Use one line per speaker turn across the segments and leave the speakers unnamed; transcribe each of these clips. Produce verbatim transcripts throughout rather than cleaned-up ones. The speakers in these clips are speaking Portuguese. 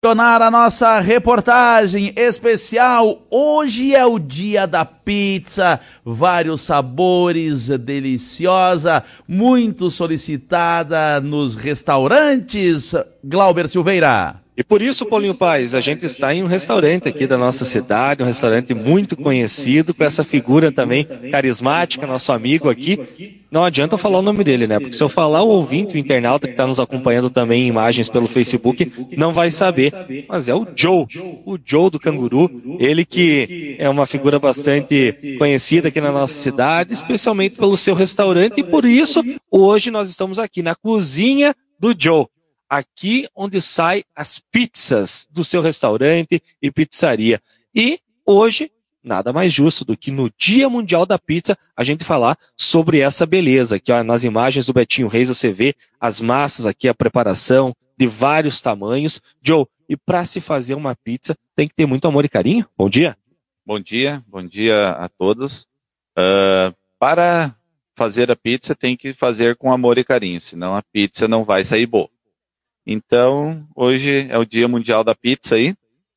A nossa reportagem especial. Hoje é o dia da pizza, vários sabores, deliciosa, muito solicitada nos restaurantes. Glauber Silveira.
E por isso, Paulinho Paes, a gente está em um restaurante aqui da nossa cidade, um restaurante muito conhecido, com essa figura também carismática, nosso amigo aqui. Não adianta eu falar o nome dele, né? Porque se eu falar, o ouvinte, o internauta que está nos acompanhando também em imagens pelo Facebook, não vai saber. Mas é o Joe, o Joe do Canguru, ele que é uma figura bastante conhecida aqui na nossa cidade, especialmente pelo seu restaurante, e por isso, hoje nós estamos aqui na cozinha do Joe. Aqui onde saem as pizzas do seu restaurante e pizzaria. E hoje, nada mais justo do que no Dia Mundial da Pizza, a gente falar sobre essa beleza. Aqui ó, nas imagens do Betinho Reis você vê as massas aqui, a preparação de vários tamanhos. Joe, e para se fazer uma pizza tem que ter muito amor e carinho? Bom dia.
Bom dia, bom dia a todos. Uh, para fazer a pizza tem que fazer com amor e carinho, senão a pizza não vai sair boa. Então, hoje é o Dia Mundial da Pizza aí.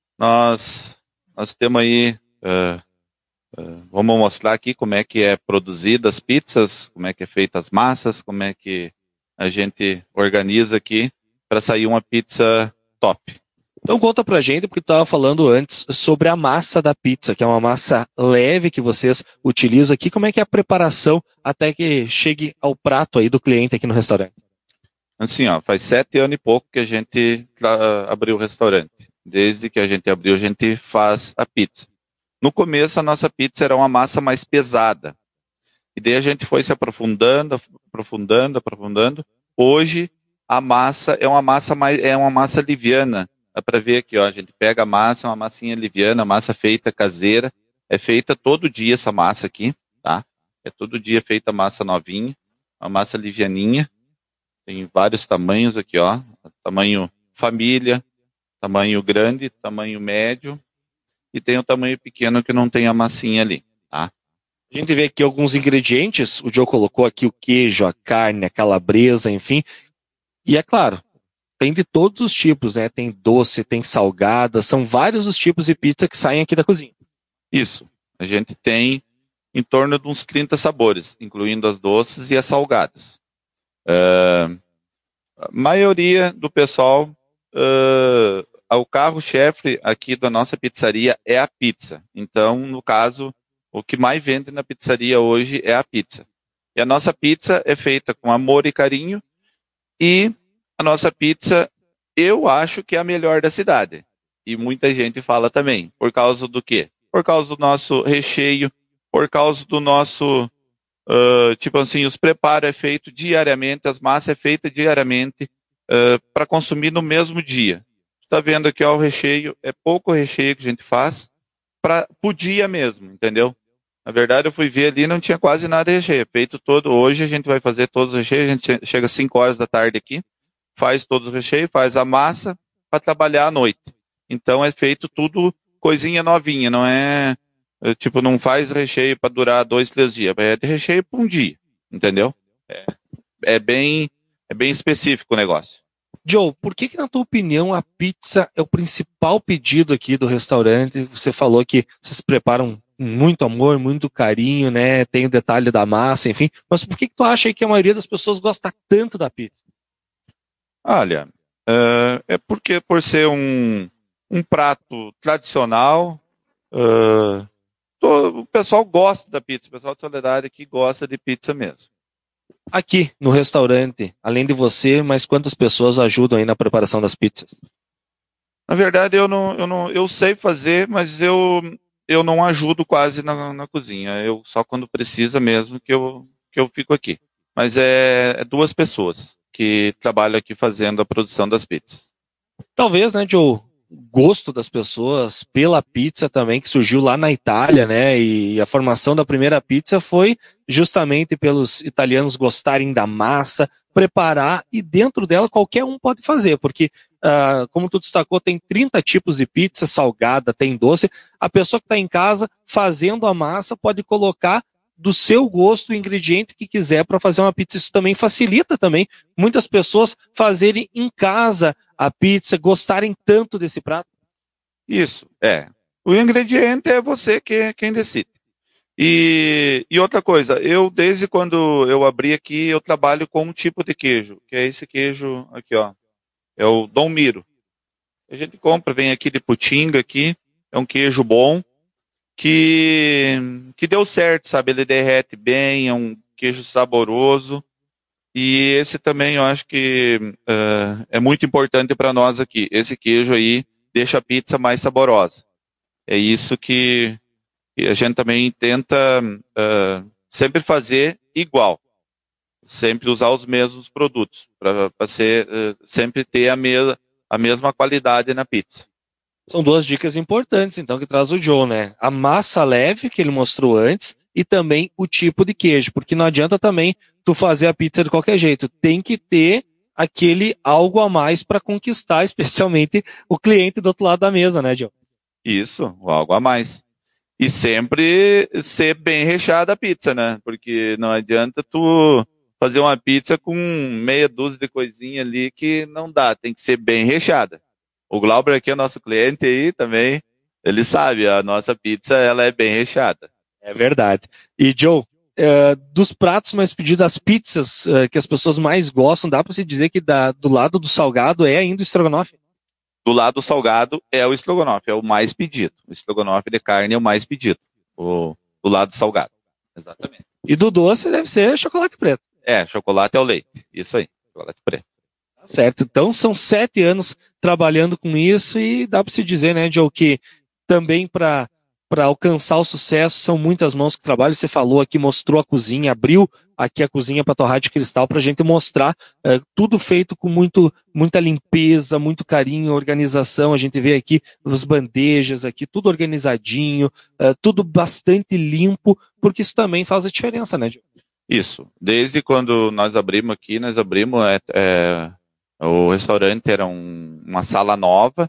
Nós, nós temos aí, uh, uh, vamos mostrar aqui como é que é produzida as pizzas, como é que é feita as massas, como é que a gente organiza aqui para sair uma pizza top.
Então conta pra gente, porque tu estava falando antes sobre a massa da pizza, que é uma massa leve que vocês utilizam aqui. Como é que é a preparação até que chegue ao prato aí do cliente aqui no restaurante?
Assim, ó, faz sete anos e pouco que a gente uh, abriu o restaurante. Desde que a gente abriu, a gente faz a pizza. No começo, a nossa pizza era uma massa mais pesada. E daí a gente foi se aprofundando, aprofundando, aprofundando. Hoje, a massa é uma massa mais, é uma massa liviana. Dá para ver aqui, ó, a gente pega a massa, é uma massinha liviana, massa feita caseira. É feita todo dia essa massa aqui, tá? É todo dia feita massa novinha, uma massa livianinha. Tem vários tamanhos aqui, ó. Tamanho família, tamanho grande, tamanho médio. E tem o tamanho pequeno que não tem a massinha ali, tá?
A gente vê aqui alguns ingredientes. O Joe colocou aqui o queijo, a carne, a calabresa, enfim. E é claro, tem de todos os tipos, né? Tem doce, tem salgada. São vários os tipos de pizza que saem aqui da cozinha.
Isso. A gente tem em torno de uns trinta sabores, incluindo as doces e as salgadas. Uh, a maioria do pessoal, uh, o carro-chefe aqui da nossa pizzaria é a pizza. Então, no caso, o que mais vende na pizzaria hoje é a pizza. E a nossa pizza é feita com amor e carinho. E a nossa pizza, eu acho que é a melhor da cidade. E muita gente fala também. Por causa do quê? Por causa do nosso recheio, por causa do nosso... Uh, tipo assim, os preparos é feito diariamente, as massas é feita diariamente uh, para consumir no mesmo dia. Está vendo aqui, ó, o recheio, é pouco recheio que a gente faz para o dia mesmo, entendeu? Na verdade, eu fui ver ali, não tinha quase nada de recheio, é feito todo. Hoje a gente vai fazer todos os recheios, a gente chega às cinco horas da tarde aqui, faz todos os recheios, faz a massa para trabalhar à noite. Então é feito tudo coisinha novinha, não é... Tipo, não faz recheio para durar dois, três dias. É de recheio para um dia, entendeu? É, é, bem, é bem específico o negócio.
Joe, por que que, na tua opinião, a pizza é o principal pedido aqui do restaurante? Você falou que vocês preparam com muito amor, muito carinho, né? Tem o detalhe da massa, enfim. Mas por que que tu acha aí que a maioria das pessoas gosta tanto da pizza?
Olha, uh, é porque por ser um, um prato tradicional... Uh, o pessoal gosta da pizza, o pessoal de Soledade aqui gosta de pizza mesmo.
Aqui no restaurante, além de você, mas quantas pessoas ajudam aí na preparação das pizzas?
Na verdade, eu não, eu não, eu sei fazer, mas eu, eu não ajudo quase na, na cozinha. Eu só quando precisa mesmo que eu, que eu fico aqui. Mas é, é duas pessoas que trabalham aqui fazendo a produção das pizzas.
Talvez, né, Joe? Gosto das pessoas pela pizza também, que surgiu lá na Itália, né? E a formação da primeira pizza foi justamente pelos italianos gostarem da massa, preparar, e dentro dela qualquer um pode fazer, porque, uh, como tu destacou, tem trinta tipos de pizza, salgada, tem doce. A pessoa que está em casa fazendo a massa pode colocar do seu gosto, o ingrediente que quiser para fazer uma pizza. Isso também facilita também muitas pessoas fazerem em casa a pizza, gostarem tanto desse prato.
Isso, é. O ingrediente é você que, quem decide. E, e outra coisa, eu desde quando eu abri aqui, eu trabalho com um tipo de queijo, que é esse queijo aqui, ó. É o Dom Miro. A gente compra, vem aqui de Putinga aqui, é um queijo bom, que, que deu certo, sabe? Ele derrete bem, é um queijo saboroso. E esse também eu acho que uh, é muito importante para nós aqui. Esse queijo aí deixa a pizza mais saborosa. É isso que, que a gente também tenta uh, sempre fazer igual. Sempre usar os mesmos produtos, para uh, sempre ter a, me a mesma qualidade na pizza.
São duas dicas importantes, então, que traz o Joe, né? A massa leve, que ele mostrou antes, e também o tipo de queijo, porque não adianta também tu fazer a pizza de qualquer jeito. Tem que ter aquele algo a mais para conquistar, especialmente o cliente do outro lado da mesa, né, Joe?
Isso, algo a mais. E sempre ser bem recheada a pizza, né? Porque não adianta tu fazer uma pizza com meia dúzia de coisinha ali que não dá, tem que ser bem recheada. O Glauber aqui é nosso cliente aí também, ele sabe, a nossa pizza ela é bem recheada.
É verdade. E Joe, uh, dos pratos mais pedidos, as pizzas uh, que as pessoas mais gostam, dá para se dizer que da, do lado do salgado é ainda o estrogonofe?
Do lado salgado é o estrogonofe, é o mais pedido. O estrogonofe de carne é o mais pedido, o, do lado salgado. Exatamente.
E do doce deve ser chocolate preto.
É, chocolate ao leite, isso aí, chocolate preto.
Certo, então são sete anos trabalhando com isso e dá para se dizer, né, Joe, que também para para alcançar o sucesso são muitas mãos que trabalham. Você falou aqui, mostrou a cozinha, abriu aqui a cozinha para torrar de cristal para a gente mostrar uh, tudo feito com muito, muita limpeza, muito carinho, organização. A gente vê aqui as bandejas, aqui tudo organizadinho, uh, tudo bastante limpo, porque isso também faz a diferença, né, Joe?
Isso, desde quando nós abrimos aqui, nós abrimos é, é... o restaurante era um, uma sala nova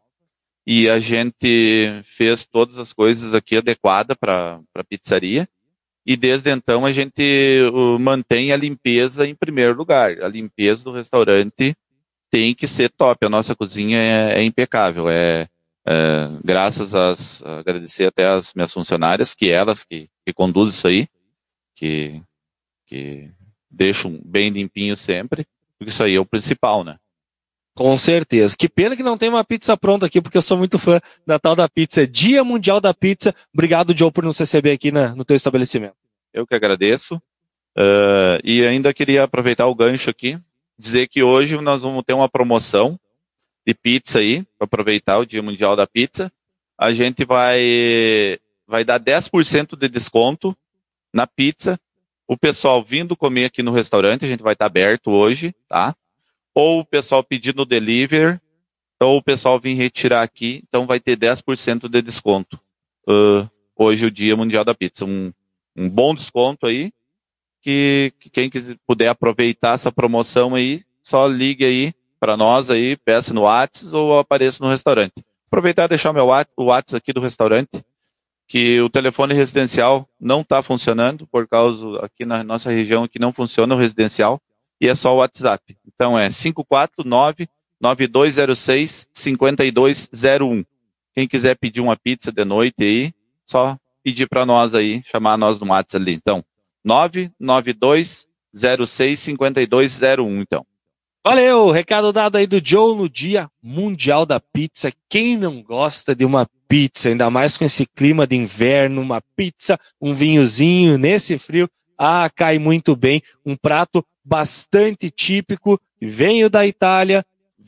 e a gente fez todas as coisas aqui adequadas para a pizzaria e desde então a gente uh, mantém a limpeza em primeiro lugar. A limpeza do restaurante tem que ser top, a nossa cozinha é, é impecável. É, é, graças às, agradecer até às minhas funcionárias, que elas que, que conduzem isso aí, que, que deixam bem limpinho sempre, porque isso aí é o principal, né?
Com certeza. Que pena que não tem uma pizza pronta aqui, porque eu sou muito fã da tal da pizza. Dia Mundial da Pizza. Obrigado, Joe, por nos receber aqui na, no teu estabelecimento.
Eu que agradeço. Uh, e ainda queria aproveitar o gancho aqui, dizer que hoje nós vamos ter uma promoção de pizza aí, para aproveitar o Dia Mundial da Pizza. A gente vai, vai dar dez por cento de desconto na pizza. O pessoal vindo comer aqui no restaurante, a gente vai estar aberto hoje, tá? Ou o pessoal pedindo delivery, ou o pessoal vir retirar aqui, então vai ter dez por cento de desconto. Uh, hoje, o Dia Mundial da Pizza. Um, um bom desconto aí, que, que quem quiser, puder aproveitar essa promoção aí, só ligue aí para nós aí, peça no WhatsApp ou apareça no restaurante. Aproveitar e deixar meu WhatsApp, o WhatsApp aqui do restaurante, que o telefone residencial não está funcionando, por causa aqui na nossa região que não funciona o residencial, e é só o WhatsApp. Então é cinco quatro nove, nove dois zero seis, cinco dois zero um. Quem quiser pedir uma pizza de noite aí, só pedir para nós aí, chamar nós no WhatsApp ali. Então, nove nove dois zero seis, cinco dois zero um, então.
Valeu, recado dado aí do Joe no Dia Mundial da Pizza. Quem não gosta de uma pizza, ainda mais com esse clima de inverno, uma pizza, um vinhozinho nesse frio, ah, cai muito bem. Um prato bastante típico, veio da Itália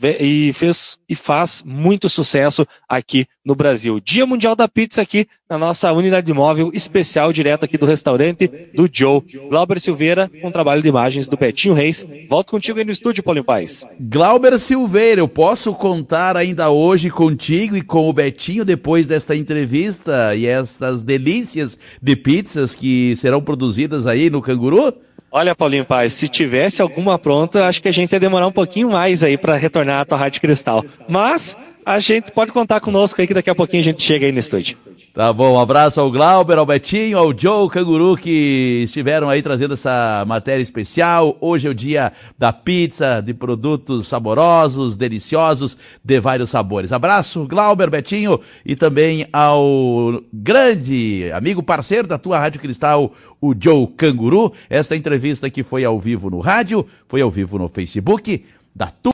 e fez e faz muito sucesso aqui no Brasil. Dia Mundial da Pizza aqui na nossa unidade móvel especial, direto aqui do restaurante do Joe. Glauber Silveira, com trabalho de imagens do Betinho Reis. Volto contigo aí no estúdio, Paulinho Paes.
Glauber Silveira, eu posso contar ainda hoje contigo e com o Betinho depois desta entrevista e estas delícias de pizzas que serão produzidas aí no Canguru?
Olha, Paulinho Paes, se tivesse alguma pronta, acho que a gente ia demorar um pouquinho mais aí para retornar a torrar de cristal. Mas a gente pode contar conosco aí que daqui a pouquinho a gente chega aí no estúdio.
Tá bom, um abraço ao Glauber, ao Betinho, ao Joe Canguru, que estiveram aí trazendo essa matéria especial. Hoje é o dia da pizza, de produtos saborosos, deliciosos, de vários sabores. Abraço, Glauber, Betinho, e também ao grande amigo parceiro da tua Rádio Cristal, o Joe Canguru. Esta entrevista que foi ao vivo no rádio, foi ao vivo no Facebook da tua